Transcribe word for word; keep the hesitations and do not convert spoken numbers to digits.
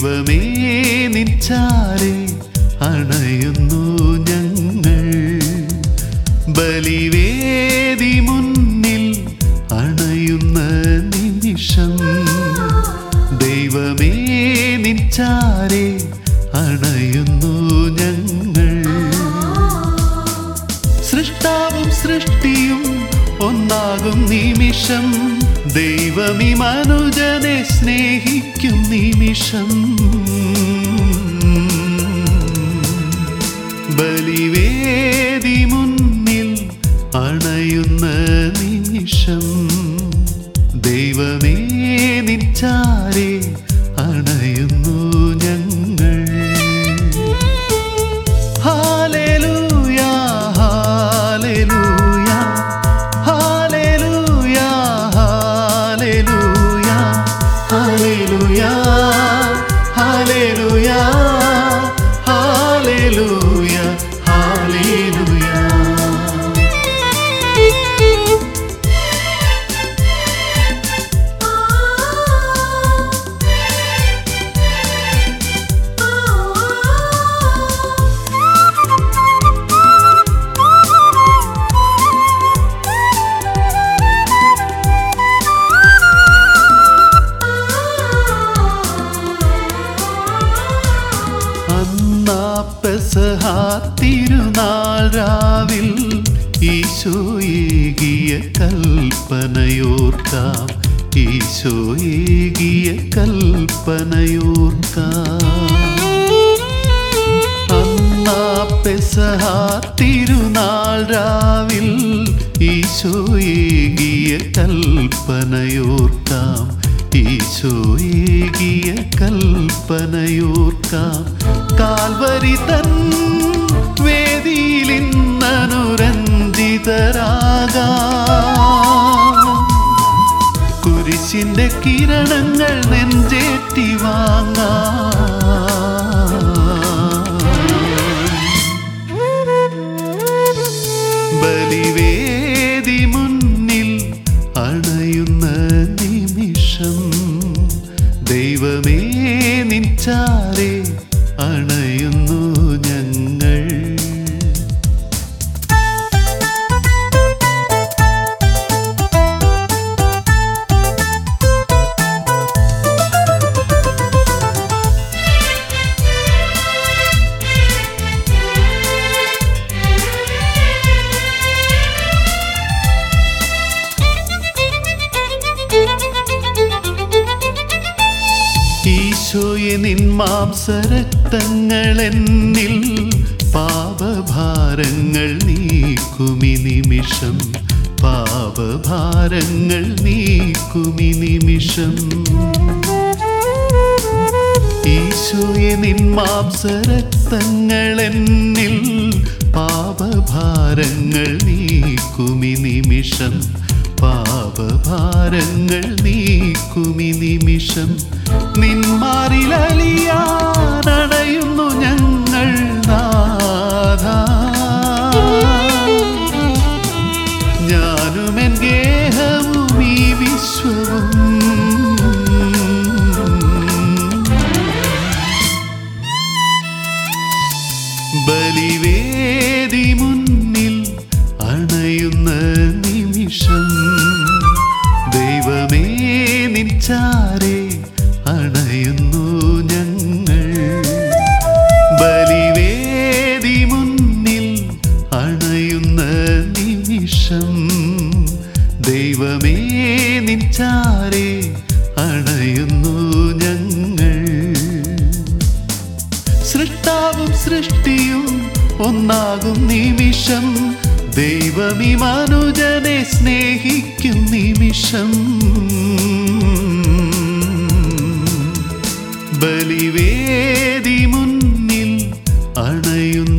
ദൈവമേ നിൻചാരെ അണയുന്നു ഞങ്ങൾ. ബലിവേദി മുന്നിൽ അണയുന്ന നിമിഷം ദൈവമേ നിൻചാരെ അണയുന്നു ഞങ്ങൾ. സൃഷ്ടാവും സൃഷ്ടിയും ഒന്നാകും നിമിഷം ദൈവമീ മനുജനെ സ്നേഹിക്കും നിമിഷം. ബലിവേദി മുന്നിൽ അണയുന്ന നിമിഷം ദൈവമേ നിൻചാരെ അണയുന്നു ഞങ്ങൾ. Hallelujah hallelujah hallelujah hallelujah hallelujah hallelujah hallelujah hallelujah. പെസഹ തിരുനാൾ രാവിൽ ഈശോയേകിയ കൽപ്പനയോർക്കാം. ഈശോയേകിയ കൽപ്പനയോർക്കാം. അന്നാ പെസഹ തിരുനാൾ രാവിൽ ഈശോയേകിയ കൽപ്പനയോർക്കാം. ഈശോയേകിയ കൽപ്പനയോർക്കാം. കാൽവരി തൻ വേദിയിൽ ഇന്നനുരഞ്ജിതരാകാം. കുരിശിന്റെ കിരണങ്ങൾ നെഞ്ചേറ്റി വാങ്ങാം. ബലിവേദി മുന്നിൽ അണയുന്ന നിമിഷം ദൈവമേ നിൻചാരെ അണയുന്നു ഞങ്ങൾ. ഈശോയെ നിൻ മാംസരക്തങ്ങൾ എന്നിൽ പാപഭാരങ്ങൾ നീക്കുമി നിമിഷം. പാപഭാരങ്ങൾ നീക്കുമി നിമിഷം. ഈശോയെ നിൻ മാംസരക്തങ്ങൾ എന്നിൽ പാപഭാരങ്ങൾ നീക്കുമി നിമിഷം. പാപഭാരങ്ങൾ നീക്കുമി നിമിഷം. നിന്മാറിലലിയാനണയുന്നു ഞങ്ങൾ നാഥാ. ഞാനും എൻ ഗേഹവും ഈ വിശ്വവും ബലിവേദി മുന്നിൽ അണയുന്ന നിമിഷം ദൈവമേ നിൻചാരെ അണയുന്നു ഞങ്ങൾ. ബലിവേദി മുന്നിൽ അണയുന്ന നിമിഷം ദൈവമേ നിൻചാരെ അണയുന്നു ഞങ്ങൾ. സൃഷ്ടാവും സൃഷ്ടിയും ഒന്നാകും നിമിഷം ദൈവമീ മനുജനെ സ്നേഹിക്കും നിമിഷം. ബലിവേദി മുന്നിൽ അണയുന്നു